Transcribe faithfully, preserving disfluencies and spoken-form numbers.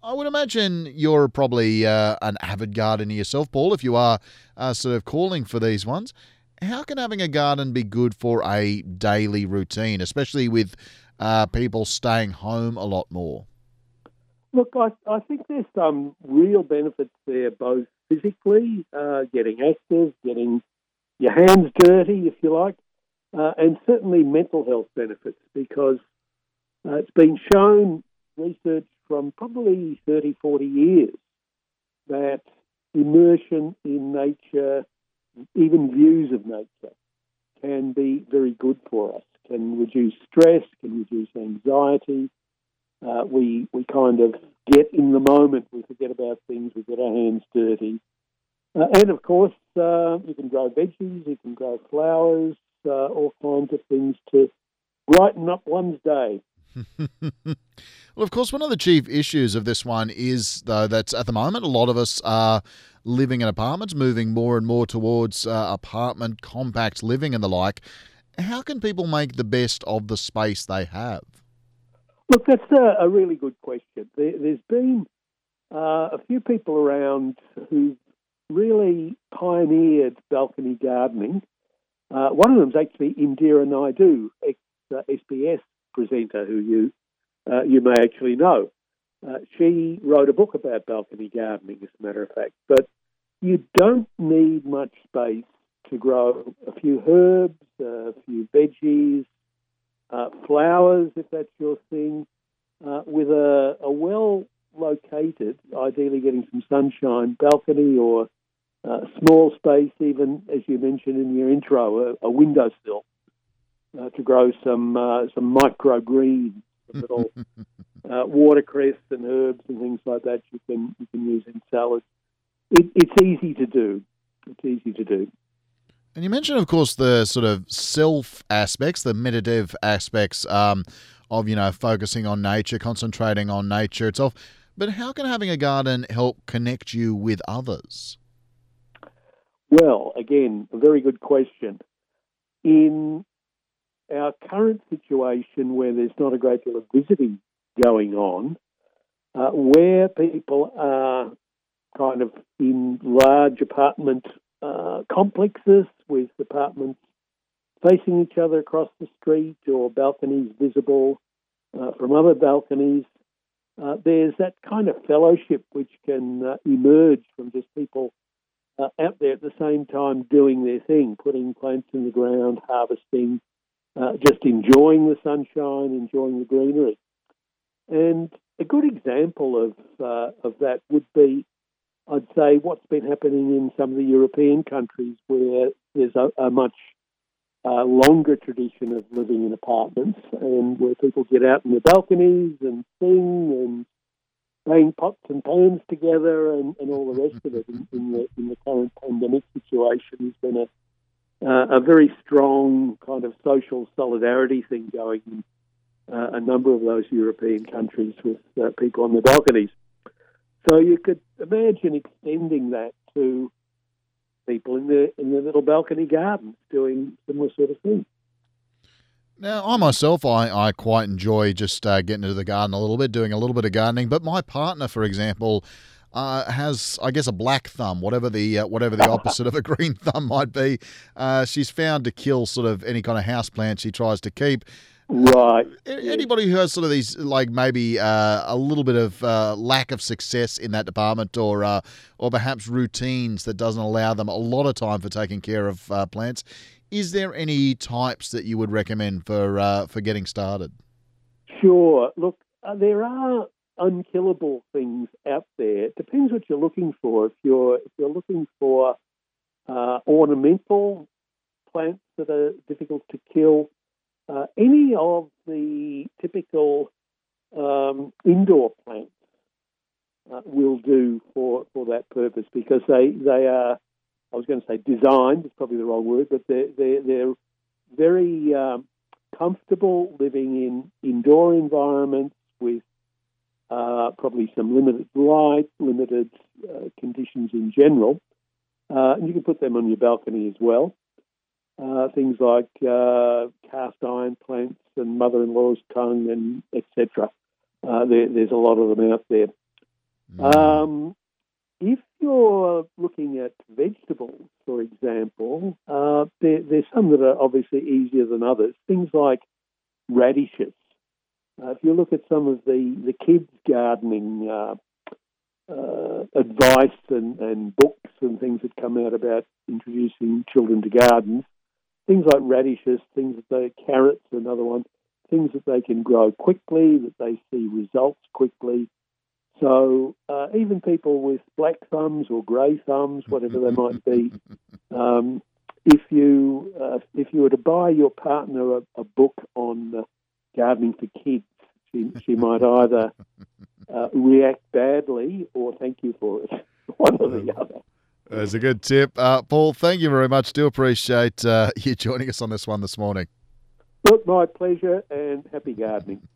I would imagine you're probably uh, an avid gardener yourself, Paul, if you are uh, sort of calling for these ones. How can having a garden be good for a daily routine, especially with uh, people staying home a lot more? Look, I, I think there's some real benefits there, both physically, uh, getting active, getting your hands dirty, if you like, uh, and certainly mental health benefits because uh, it's been shown, research from probably thirty, forty years, that immersion in nature, even views of nature, can be very good for us, can reduce stress, can reduce anxiety. Uh, we we kind of get in the moment. We forget about things. We get our hands dirty. Uh, and, of course, uh, you can grow veggies, you can grow flowers, uh, all kinds of things to brighten up one's day. Well, of course, one of the chief issues of this one is, though, that at the moment a lot of us are living in apartments, moving more and more towards uh, apartment, compact living and the like. How can people make the best of the space they have? Look, that's a, a really good question. There, there's been uh, a few people around who've really pioneered balcony gardening. Uh, one of them is actually Indira Naidu, ex-S B S presenter, who you uh, you may actually know. Uh, she wrote a book about balcony gardening, as a matter of fact. But you don't need much space to grow a few herbs, a few veggies, uh, flowers, if that's your thing, uh, with a, a well-located, ideally getting some sunshine, balcony or uh, small space, even, as you mentioned in your intro, a, a windowsill uh, to grow some uh, some microgreens, some little uh, watercress and herbs and things like that you can you can use in salads. It, it's easy to do. It's easy to do. And you mentioned, of course, the sort of self aspects, the meditative aspects um, of, you know, focusing on nature, concentrating on nature itself. But how can having a garden help connect you with others? Well, again, a very good question. In our current situation where there's not a great deal of visiting going on, uh, where people are kind of in large apartment uh, complexes with apartments facing each other across the street or balconies visible uh, from other balconies, uh, there's that kind of fellowship which can uh, emerge from just people uh, out there at the same time doing their thing, putting plants in the ground, harvesting, uh, just enjoying the sunshine, enjoying the greenery. And a good example of uh, of that would be, I'd say, what's been happening in some of the European countries where there's a, a much uh, longer tradition of living in apartments and where people get out in the balconies and sing and bang pots and pans together and, and all the rest of it in, in the in the current pandemic situation. There's been a, uh, a very strong kind of social solidarity thing going in uh, a number of those European countries with uh, people on the balconies. So you could imagine extending that to people in the in the little balcony gardens doing similar sort of thing. Now, I myself, I, I quite enjoy just uh, getting into the garden a little bit, doing a little bit of gardening. But my partner, for example, uh, has, I guess, a black thumb, whatever the uh, whatever the opposite of a green thumb might be. Uh, she's found to kill sort of any kind of house plant she tries to keep. Right. Anybody who has sort of these, like maybe uh, a little bit of uh, lack of success in that department, or uh, or perhaps routines that doesn't allow them a lot of time for taking care of uh, plants, is there any types that you would recommend for uh, for getting started? Sure. Look, uh, there are unkillable things out there. It depends what you're looking for. If you're if you're looking for uh, ornamental plants that are difficult to kill, uh, any of the typical um, indoor plants uh, will do for, for that purpose because they, they are, I was going to say designed, it's probably the wrong word, but they're, they're, they're very um, comfortable living in indoor environments with uh, probably some limited light, limited uh, conditions in general. Uh, and you can put them on your balcony as well. Uh, things like uh, cast iron plants and mother-in-law's tongue and et cetera. Uh, there, there's a lot of them out there. Mm. Um, if you're looking at vegetables, for example, uh, there, there's some that are obviously easier than others. Things like radishes. Uh, if you look at some of the, the kids' gardening uh, uh, advice and, and books and things that come out about introducing children to gardens, things like radishes, things that they, carrots, another one, things that they can grow quickly, that they see results quickly. So uh, even people with black thumbs or grey thumbs, whatever they might be, um, if you uh, if you were to buy your partner a, a book on uh, gardening for kids, she she might either uh, react badly or thank you for it, one or the other. That's a good tip. Uh, Paul, thank you very much. Do appreciate uh, you joining us on this one this morning. Look, my pleasure, and happy gardening.